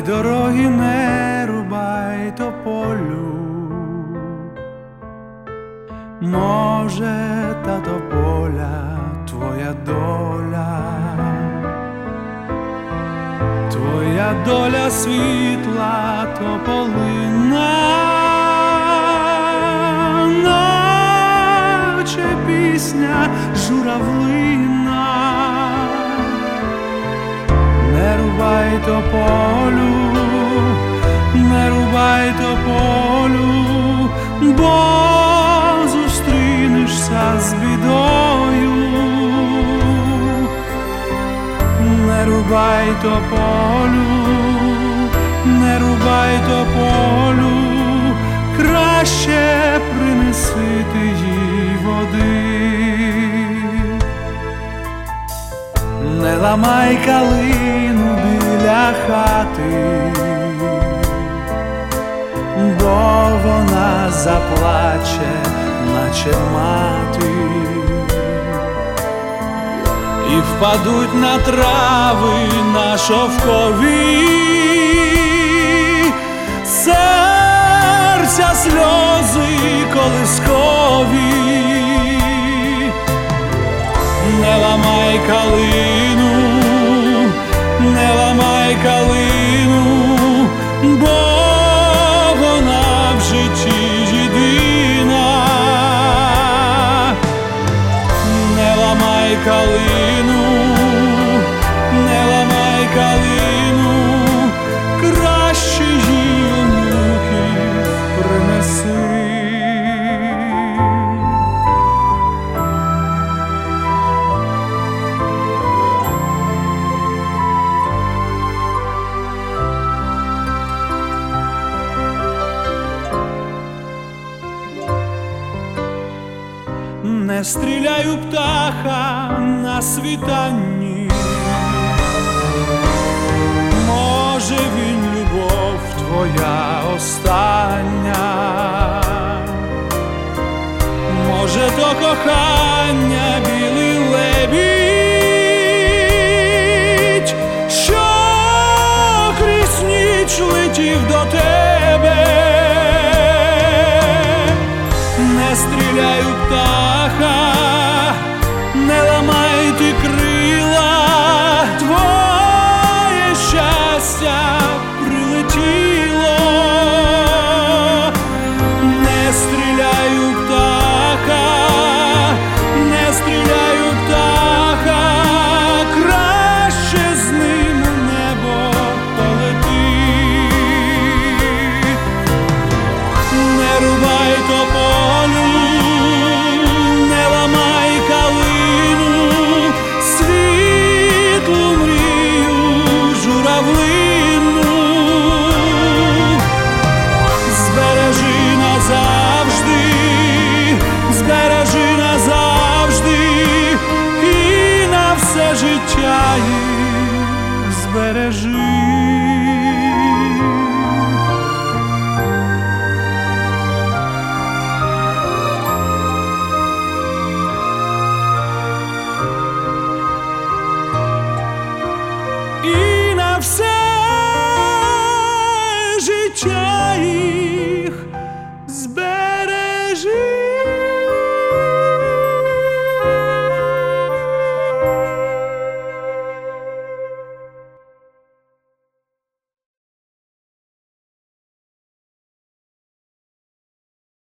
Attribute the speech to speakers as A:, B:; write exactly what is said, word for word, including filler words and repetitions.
A: дороги не рубай тополю. Може, та тополя твоя доля, твоя доля світла тополина, наче пісня журавлина. Не рубай тополю, не рубай тополю, бо зустрінешся з бідою. Не рубай тополю, не рубай тополю, краще принеси ти їй води. Не ламай калину біля хати, бо вона заплаче, наче мати, і впадуть на трави на шовкові серця сльози колискові. Не ламай калину, не ламай калину, бо вона в житті єдина. Не ламай калину, не ламай калину, краще їй онуків принеси. Не стріляй у птаха на світанні, може він любов твоя остання, може то кохання білий лебідь, що крізь ніч летів до тебе. Не стріляй у птаха, не ламай ти крила, твоє щастя прилетіло. Не стріляй у птаха, не стріляй у птаха, краще з ним у небо полети. Не рубай тополю, не ламай калину, світлу мрію журавлину. Збережи назавжди, збережи назавжди, і на все життя їх збережи. І на все життя